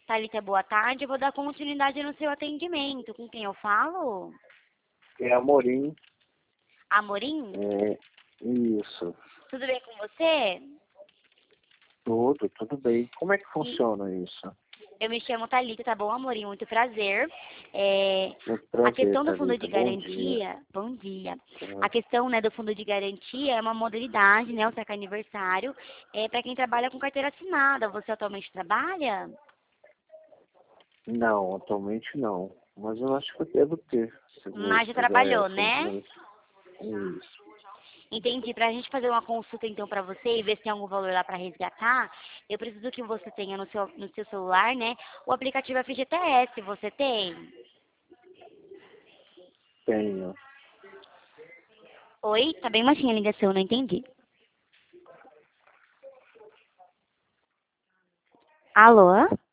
Thalita, boa tarde. Eu vou dar continuidade no seu atendimento. Com quem eu falo? É Amorim. Amorim? É, isso. Tudo bem com você? Tudo bem. Como é que E funciona isso? eu me chamo Thalita, tá bom, Amorim? Muito prazer. Muito A prazer, questão do fundo de Thalita. Bom dia. garantia, bom dia. A Tá. questão, né, do fundo de garantia é uma modalidade, né, o saque aniversário, para quem trabalha com carteira assinada. Você atualmente trabalha? Não, atualmente não. Mas eu acho que eu devo ter. Mas já Se der trabalhou, né? isso. Entendi. Para a gente fazer uma consulta, então, para você e ver se tem algum valor lá para resgatar, eu preciso que você tenha no seu celular, né, o aplicativo FGTS. Você tem? Tenho. Oi? Tá bem baixinha a ligação, não entendi. Alô?